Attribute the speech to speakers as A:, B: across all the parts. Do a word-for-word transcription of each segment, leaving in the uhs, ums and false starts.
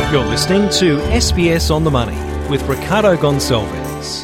A: You're listening to S B S On The Money with Ricardo Gonçalves.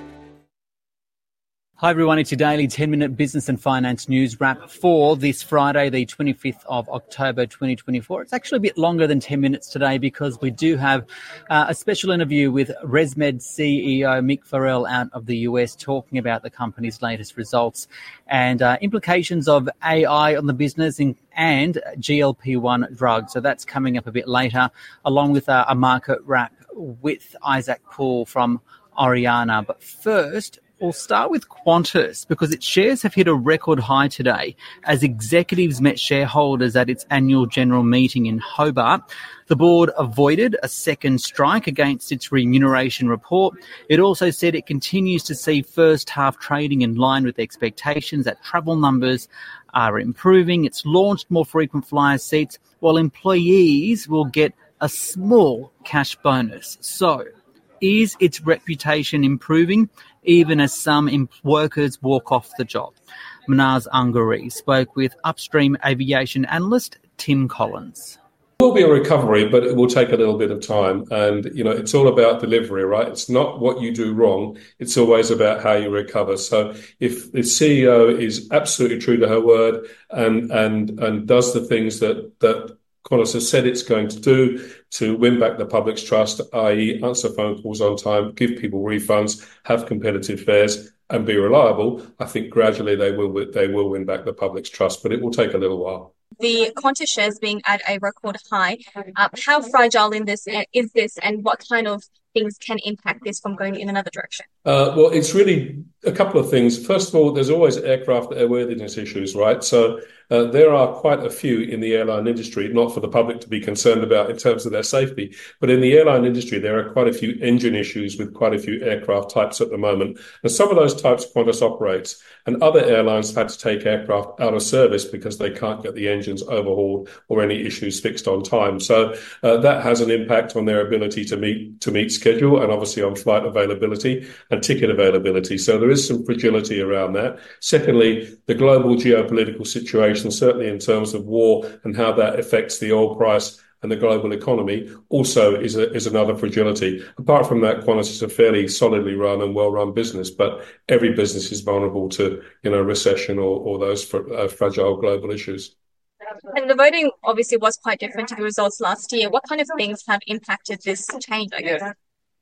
B: Hi everyone, it's your daily ten-minute business and finance news wrap for this Friday, the twenty-fifth of October twenty twenty-four. It's actually a bit longer than ten minutes today because we do have uh, a special interview with ResMed C E O Mick Farrell out of the U S talking about the company's latest results and uh, implications of A I on the business and, and G L P one drugs. So that's coming up a bit later, along with uh, a market wrap with Isaac Poole from Oriana. But first, we'll start with Qantas because its shares have hit a record high today as executives met shareholders at its annual general meeting in Hobart. The board avoided a second strike against its remuneration report. It also said it continues to see first half trading in line with expectations, that travel numbers are improving. It's launched more frequent flyer seats while employees will get a small cash bonus. So, is its reputation improving even as some workers walk off the job? Manaz Angari spoke with upstream aviation analyst Tim Collins.
C: There will be a recovery, but it will take a little bit of time. And, you know, it's all about delivery, right? It's not what you do wrong. It's always about how you recover. So if the C E O is absolutely true to her word and and and does the things that that Qantas has said it's going to do to win back the public's trust, that is answer phone calls on time, give people refunds, have competitive fares and be reliable, I think gradually they will they will win back the public's trust, but it will take a little while.
D: The Qantas shares being at a record high, uh, how fragile in this uh, is this and what kind of things can impact this from going in another direction?
C: Uh, well, it's really a couple of things. First of all, there's always aircraft airworthiness issues, right? So uh, there are quite a few in the airline industry, not for the public to be concerned about in terms of their safety, but in the airline industry, there are quite a few engine issues with quite a few aircraft types at the moment. And some of those types Qantas operates, and other airlines have had to take aircraft out of service because they can't get the engines overhauled or any issues fixed on time. So uh, that has an impact on their ability to meet to meet schedule and obviously on flight availability and ticket availability. So there is some fragility around that. Secondly, the global geopolitical situation, certainly in terms of war and how that affects the oil price and the global economy, also is a, is another fragility. Apart from that, Qantas is a fairly solidly run and well-run business, but every business is vulnerable to, you know, recession or, or those fr- uh, fragile global issues.
D: And the voting obviously was quite different to the results last year. What kind of things have impacted this change, I guess?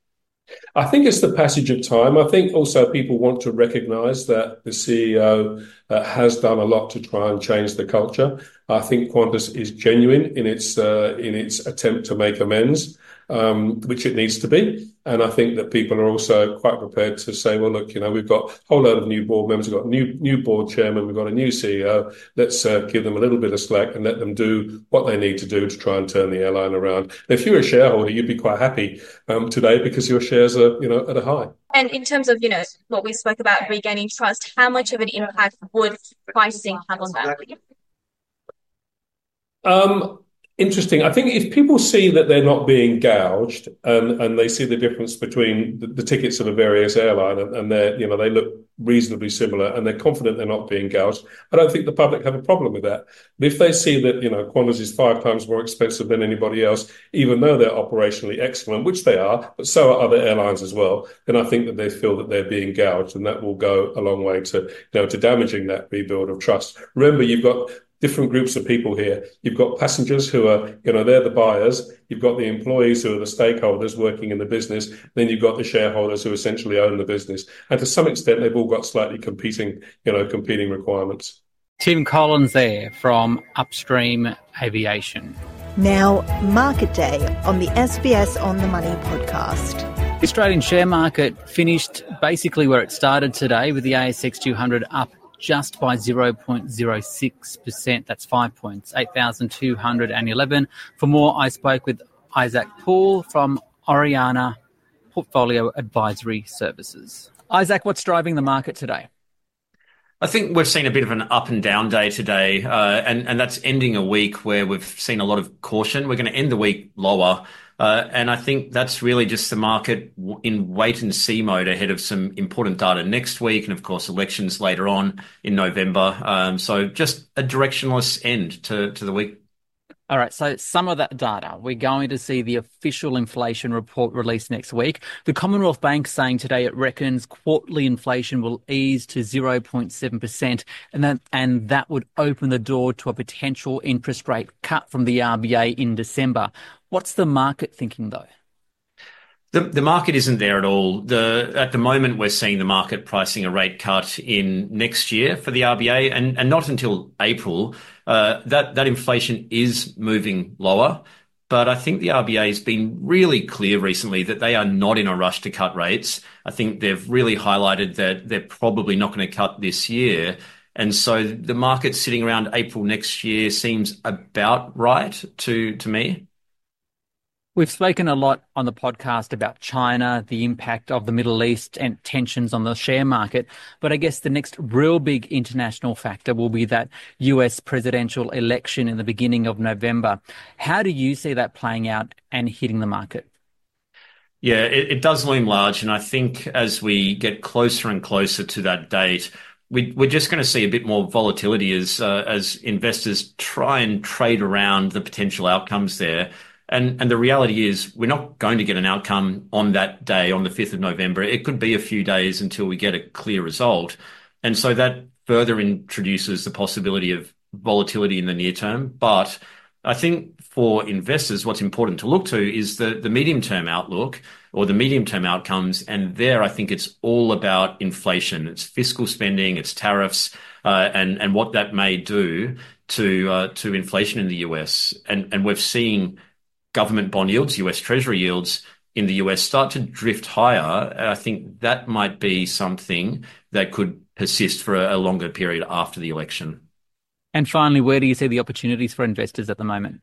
C: I think it's the passage of time. I think also people want to recognise that the C E O uh, has done a lot to try and change the culture. I think Qantas is genuine in its uh, in its attempt to make amends, um, which it needs to be. And I think that people are also quite prepared to say, well, look, you know, we've got a whole load of new board members, we've got a new, new board chairman, we've got a new C E O. Let's uh, give them a little bit of slack and let them do what they need to do to try and turn the airline around. And if you're a shareholder, you'd be quite happy um, today because your shares are, you know, at a high.
D: And in terms of, you know, what we spoke about regaining trust, how much of an impact would pricing have on that?
C: Um, Interesting. I think if people see that they're not being gouged and, and they see the difference between the, the tickets of a various airline and, and they're, you know, they look reasonably similar and they're confident they're not being gouged, I don't think the public have a problem with that. But if they see that, you know, Qantas is five times more expensive than anybody else, even though they're operationally excellent, which they are, but so are other airlines as well, then I think that they feel that they're being gouged, and that will go a long way to, you know, to damaging that rebuild of trust. Remember, you've got different groups of people here. You've got passengers who are, you know, they're the buyers. You've got the employees who are the stakeholders working in the business. Then you've got the shareholders who essentially own the business. And to some extent, they've all got slightly competing, you know, competing requirements.
B: Tim Collins there from Upstream Aviation.
E: Now, Market Day on the S B S On The Money podcast.
B: The Australian share market finished basically where it started today, with the A S X two hundred up just by zero point zero six percent. That's five points, eight thousand two hundred eleven. For more, I spoke with Isaac Poole from Oriana Portfolio Advisory Services. Isaac, what's driving the market today?
F: I think we've seen a bit of an up and down day today, uh, and, and that's ending a week where we've seen a lot of caution. We're going to end the week lower. Uh, and I think that's really just the market in wait and see mode ahead of some important data next week and, of course, elections later on in November. Um, so just a directionless end to, to the week.
B: All right, so some of that data, we're going to see the official inflation report released next week. The Commonwealth Bank saying today it reckons quarterly inflation will ease to zero point seven percent, and that, and that would open the door to a potential interest rate cut from the R B A in December. What's the market thinking, though?
F: The, the market isn't there at all. The, at the moment, we're seeing the market pricing a rate cut in next year for the R B A, and, and not until April. Uh, that, that inflation is moving lower. But I think the R B A has been really clear recently that they are not in a rush to cut rates. I think they've really highlighted that they're probably not going to cut this year. And so the market sitting around April next year seems about right to, to me.
B: We've spoken a lot on the podcast about China, the impact of the Middle East and tensions on the share market. But I guess the next real big international factor will be that U S presidential election in the beginning of November. How do you see that playing out and hitting the market?
F: Yeah, it, it does loom large. And I think as we get closer and closer to that date, we, we're just going to see a bit more volatility as, uh, as investors try and trade around the potential outcomes there. And, and the reality is we're not going to get an outcome on that day, on the fifth of November. It could be a few days until we get a clear result. And so that further introduces the possibility of volatility in the near term. But I think for investors, what's important to look to is the, the medium-term outlook or the medium-term outcomes. And there, I think it's all about inflation. It's fiscal spending, it's tariffs, uh, and, and what that may do to, uh, to inflation in the U S. And, and we've seen government bond yields, U S Treasury yields in the U S start to drift higher. I think that might be something that could persist for a, a longer period after the election.
B: And finally, where do you see the opportunities for investors at the moment?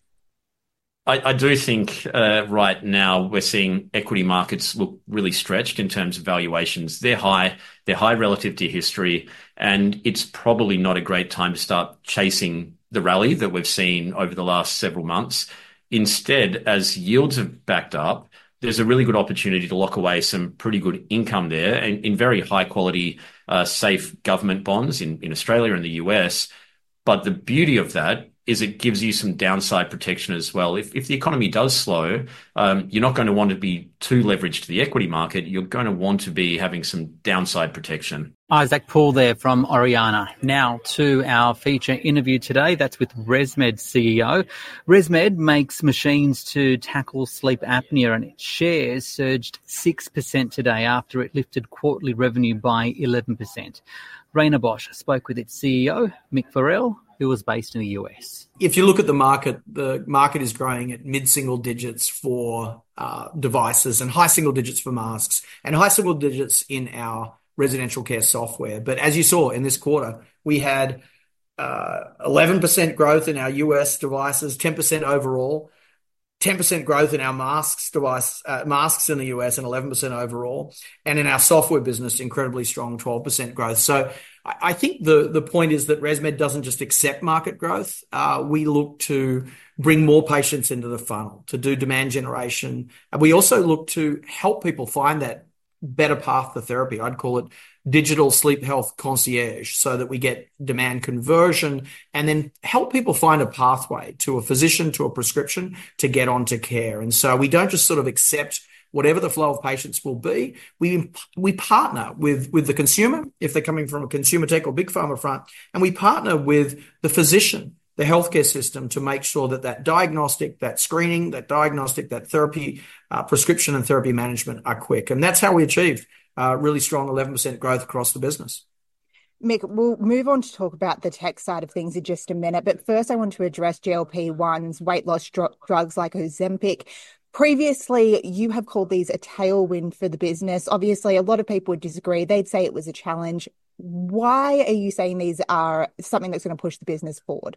F: I, I do think uh, right now we're seeing equity markets look really stretched in terms of valuations. They're high, they're high relative to history, and it's probably not a great time to start chasing the rally that we've seen over the last several months. Instead, as yields have backed up, there's a really good opportunity to lock away some pretty good income there and in very high quality, uh, safe government bonds in, in Australia and the U S. But the beauty of that is it gives you some downside protection as well. If, if the economy does slow, um, you're not going to want to be too leveraged to the equity market. You're going to want to be having some downside protection.
B: Isaac Paul there from Oriana. Now to our feature interview today. That's with ResMed C E O. ResMed makes machines to tackle sleep apnea, and its shares surged six percent today after it lifted quarterly revenue by eleven percent. Rainer Bosch spoke with its C E O, Mick Farrell, who was based in the U S.
G: If you look at the market, the market is growing at mid-single digits for uh, devices and high single digits for masks and high single digits in our residential care software. But as you saw in this quarter, we had uh, eleven percent growth in our U S devices, ten percent overall, ten percent growth in our masks device, uh, masks in the U S and eleven percent overall. And in our software business, incredibly strong twelve percent growth. So I, I think the, the point is that ResMed doesn't just accept market growth. Uh, we look to bring more patients into the funnel, to do demand generation. And we also look to help people find that better path to therapy. I'd call it digital sleep health concierge, so that we get demand conversion and then help people find a pathway to a physician, to a prescription, to get onto care. And so we don't just sort of accept whatever the flow of patients will be. We we partner with, with the consumer, if they're coming from a consumer tech or big pharma front, and we partner with the physician, the healthcare system, to make sure that that diagnostic, that screening, that diagnostic, that therapy, uh, prescription and therapy management are quick. And that's how we achieved uh, really strong eleven percent growth across the business.
H: Mick, we'll move on to talk about the tech side of things in just a minute. But first, I want to address G L P ones, weight loss dr- drugs like Ozempic. Previously, you have called these a tailwind for the business. Obviously, a lot of people would disagree. They'd say it was a challenge. Why are you saying these are something that's going to push the business forward?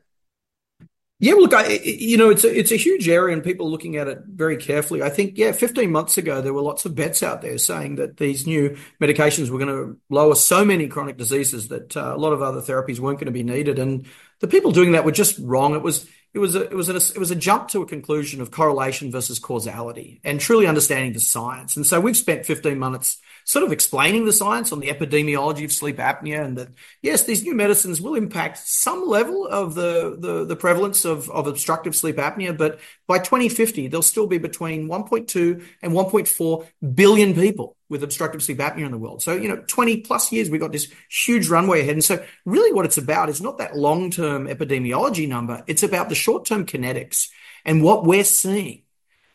G: Yeah, look, I, you know, it's a, it's a huge area and people are looking at it very carefully. I think, yeah, fifteen months ago, there were lots of bets out there saying that these new medications were going to lower so many chronic diseases that uh, a lot of other therapies weren't going to be needed. And the people doing that were just wrong. It was it was a, it was a, it was a jump to a conclusion of correlation versus causality and truly understanding the science. And so we've spent fifteen minutes sort of explaining the science on the epidemiology of sleep apnea, and that, yes, these new medicines will impact some level of the, the, the prevalence of, of obstructive sleep apnea, but by twenty fifty, there'll still be between one point two and one point four billion people with obstructive sleep apnea in the world. So, you know, twenty plus years, we've got this huge runway ahead. And so really what it's about is not that long-term epidemiology number. It's about the short-term kinetics. And what we're seeing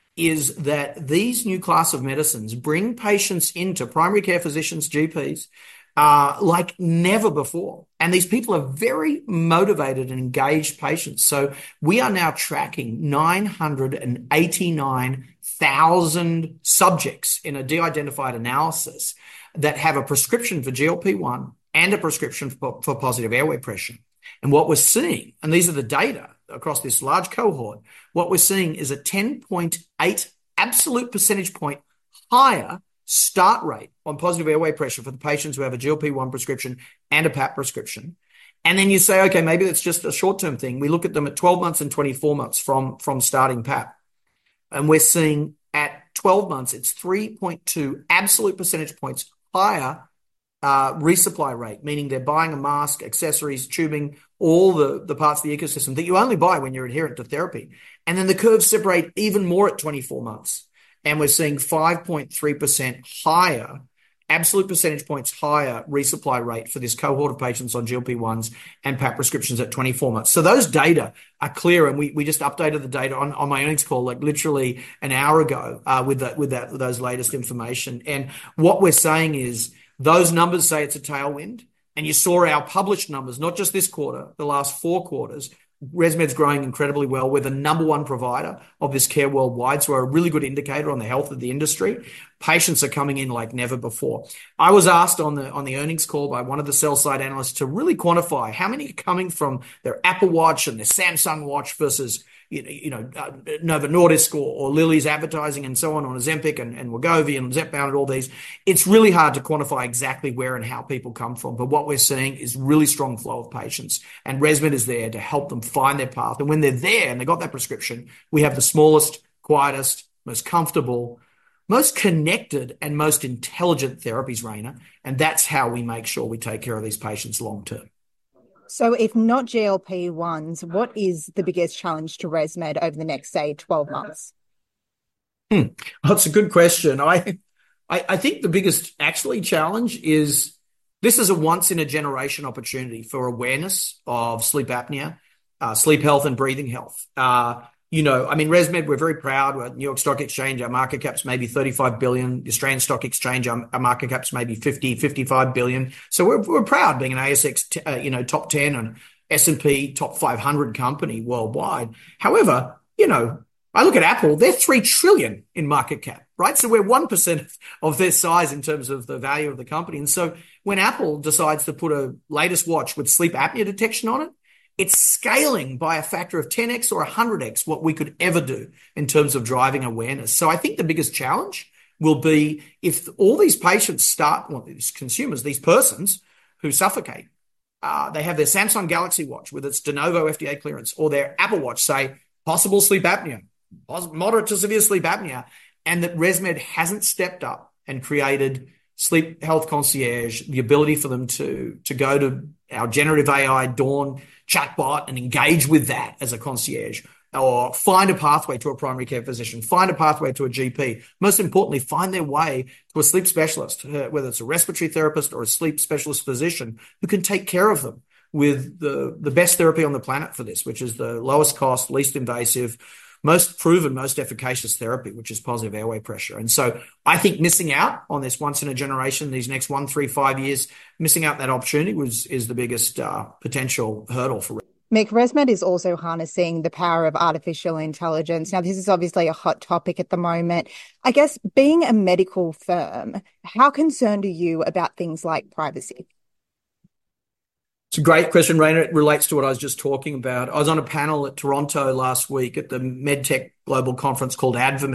G: is that these new class of medicines bring patients into primary care physicians, G Ps, uh, like never before. And these people are very motivated and engaged patients. So we are now tracking nine hundred eighty-nine thousand subjects in a de-identified analysis that have a prescription for G L P one and a prescription for, for positive airway pressure. And what we're seeing, and these are the data across this large cohort, what we're seeing is a ten point eight absolute percentage point higher start rate on positive airway pressure for the patients who have a G L P one prescription and a P A P prescription. And then you say, okay, maybe that's just a short-term thing. We look at them at twelve months and twenty-four months from, from starting P A P. And we're seeing at twelve months, it's three point two absolute percentage points higher uh, resupply rate, meaning they're buying a mask, accessories, tubing, all the, the parts of the ecosystem that you only buy when you're adherent to therapy. And then the curves separate even more at twenty-four months. And we're seeing five point three percent higher, absolute percentage points higher resupply rate for this cohort of patients on G L P ones and P A P prescriptions at twenty-four months. So those data are clear, and we, we just updated the data on, on my earnings call like literally an hour ago uh, with that with that with those latest information. And what we're saying is those numbers say it's a tailwind, and you saw our published numbers, not just this quarter, the last four quarters. ResMed's growing incredibly well. We're the number one provider of this care worldwide, so we're a really good indicator on the health of the industry. Patients are coming in like never before. I was asked on the on the earnings call by one of the sell side analysts to really quantify how many are coming from their Apple Watch and their Samsung Watch versus you know, you know uh, Novo Nordisk or, or Lilly's advertising and so on on Ozempic and, and Wegovy and Zepbound and all these. It's really hard to quantify exactly where and how people come from. But what we're seeing is really strong flow of patients, and ResMed is there to help them find their path. And when they're there and they got that prescription, we have the smallest, quietest, most comfortable, most connected and most intelligent therapies, Raina. And that's how we make sure we take care of these patients long term.
H: So if not G L P ones, what is the biggest challenge to ResMed over the next, say, twelve months?
G: Hmm. That's a good question. I, I, I think the biggest actually challenge is this is a once in a generation opportunity for awareness of sleep apnea, uh, sleep health and breathing health. Uh, You know, I mean, ResMed, we're very proud. We're at New York Stock Exchange. Our market cap's maybe thirty-five billion. The Australian Stock Exchange, our, our market cap's maybe fifty, fifty-five billion. So we're, we're proud being an A S X, t- uh, you know, top ten and S and P top five hundred company worldwide. However, you know, I look at Apple, they're three trillion in market cap, right? So we're one percent of their size in terms of the value of the company. And so when Apple decides to put a latest watch with sleep apnea detection on it, it's scaling by a factor of ten x or one hundred x what we could ever do in terms of driving awareness. So I think the biggest challenge will be if all these patients start, well, these consumers, these persons who suffocate, uh, they have their Samsung Galaxy Watch with its de novo F D A clearance, or their Apple Watch say possible sleep apnea, moderate to severe sleep apnea, and that ResMed hasn't stepped up and created sleep health concierge, the ability for them to, to go to our generative A I Dawn chatbot and engage with that as a concierge, or find a pathway to a primary care physician, find a pathway to a G P. Most importantly, find their way to a sleep specialist, whether it's a respiratory therapist or a sleep specialist physician who can take care of them with the, the best therapy on the planet for this, which is the lowest cost, least invasive, most proven, most efficacious therapy, which is positive airway pressure. And so I think missing out on this once in a generation, these next one, three, five years, missing out that opportunity was is the biggest uh, potential hurdle for
H: Mick, ResMed is also harnessing the power of artificial intelligence. Now, this is obviously a hot topic at the moment. I guess being a medical firm, how concerned are you about things like privacy?
G: It's a great question, Raina. It relates to what I was just talking about. I was on a panel at Toronto last week at the MedTech Global Conference called AdvaMed,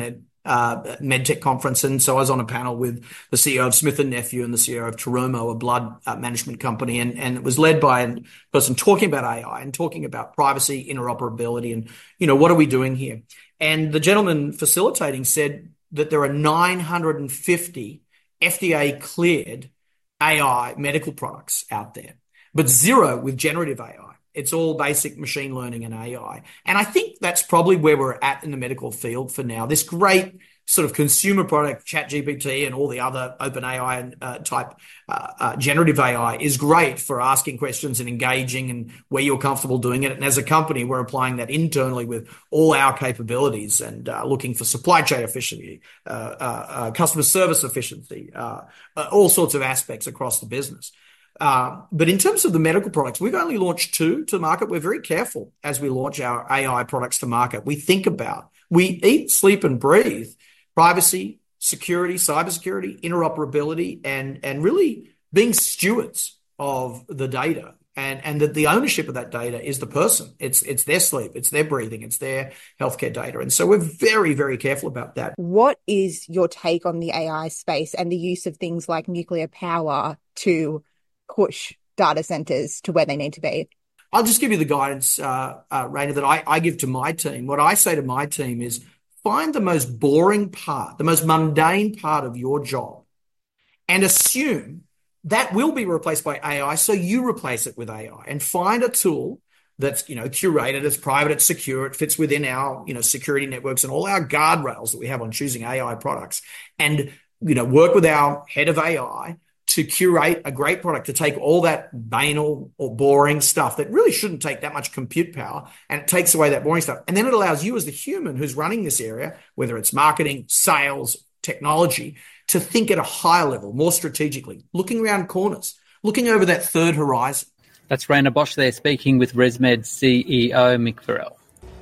G: uh, MedTech conference. And so I was on a panel with the C E O of Smith and Nephew and the C E O of Terumo, a blood uh, management company. And, and it was led by a person talking about A I and talking about privacy, interoperability, and, you know, what are we doing here? And the gentleman facilitating said that there are nine hundred fifty F D A cleared A I medical products out there, but zero with generative A I. It's all basic machine learning and A I. And I think that's probably where we're at in the medical field for now. This great sort of consumer product, ChatGPT and all the other OpenAI uh, type uh, uh, generative A I is great for asking questions and engaging and where you're comfortable doing it. And as a company, we're applying that internally with all our capabilities and uh, looking for supply chain efficiency, uh, uh, uh, customer service efficiency, uh, uh, all sorts of aspects across the business. Uh, but in terms of the medical products, we've only launched two to market. We're very careful as we launch our A I products to market. We think about, we eat, sleep, and breathe privacy, security, cybersecurity, interoperability, and, and really being stewards of the data. And, and that the ownership of that data is the person. It's, it's their sleep, it's their breathing, it's their healthcare data. And so we're very, very careful about that.
H: What is your take on the A I space and the use of things like nuclear power to push data centers to where they need to be?
G: I'll just give you the guidance, uh, uh, Raina, that I, I give to my team. What I say to my team is find the most boring part, the most mundane part of your job, and assume that will be replaced by A I, so you replace it with A I, and find a tool that's, you know, curated, it's private, it's secure, it fits within our, you know, security networks and all our guardrails that we have on choosing A I products, and, you know, work with our head of A I to curate a great product, to take all that banal or boring stuff that really shouldn't take that much compute power, and it takes away that boring stuff. And then it allows you as the human who's running this area, whether it's marketing, sales, technology, to think at a higher level, more strategically, looking around corners, looking over that third horizon.
B: That's Raina Bosch there speaking with ResMed C E O Mick Farrell.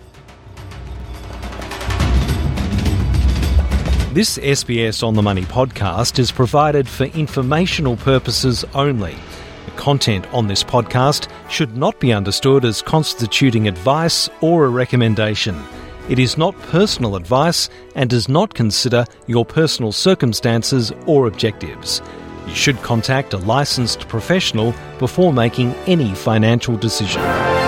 A: This S B S On The Money podcast is provided for informational purposes only. The content on this podcast should not be understood as constituting advice or a recommendation. It is not personal advice and does not consider your personal circumstances or objectives. You should contact a licensed professional before making any financial decision.